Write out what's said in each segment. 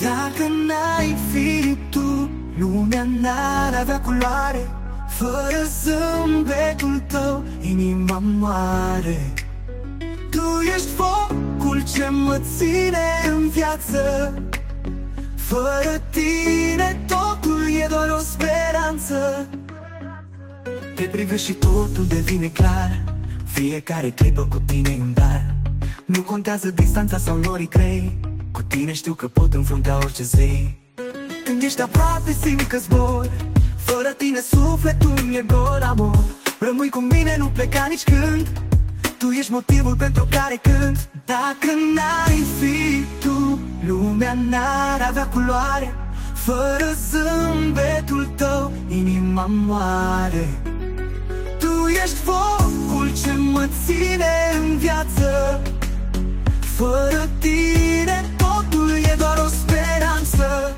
Dacă n-ai fi tu, lumea n-ar avea culoare. Fără zâmbetul tău, inima moare. Tu ești focul ce mă ține în viață. Fără tine totul e doar o speranță. Te privești și totul devine clar. Fiecare clipă cu tine în dar. Nu contează distanța sau norii grei. Cu tine știu că pot înfrunta orice zi. Când ești aproape simt că zbor. Fără tine sufletul mi-e gol, amor. Rămâi cu mine, nu pleca nici când. Tu ești motivul pentru care cânt. Dacă n-ai fi tu, lumea n-ar avea culoare. Fără zâmbetul tău, inima moare. Tu ești focul ce mă ține în viață. Fără tine totul e doar o speranță.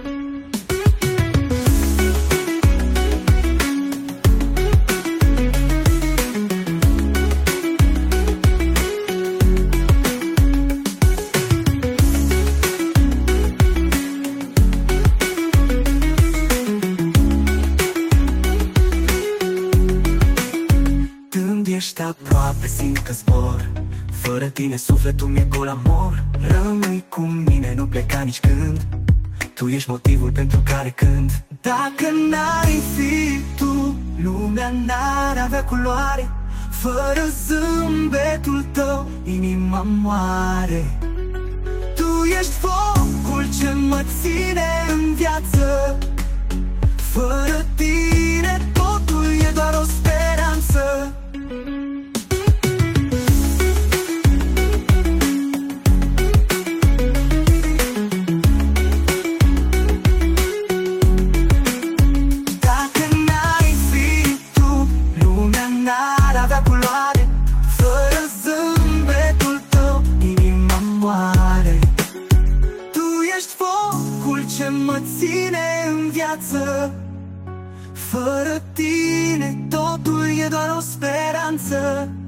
Ești aproape, simt că zbor. Fără tine sufletul mi-e gol, amor. Rămâi cu mine, nu pleca nici când. Tu ești motivul pentru care cânt. Dacă n-ai fi tu, lumea n-ar avea culoare. Fără zâmbetul tău, inima moare. Tu ești focul ce mă ține în viață. Fără tine totul e doar o speranță. Ce mă ține în viață. Fără tine totul e doar o speranță.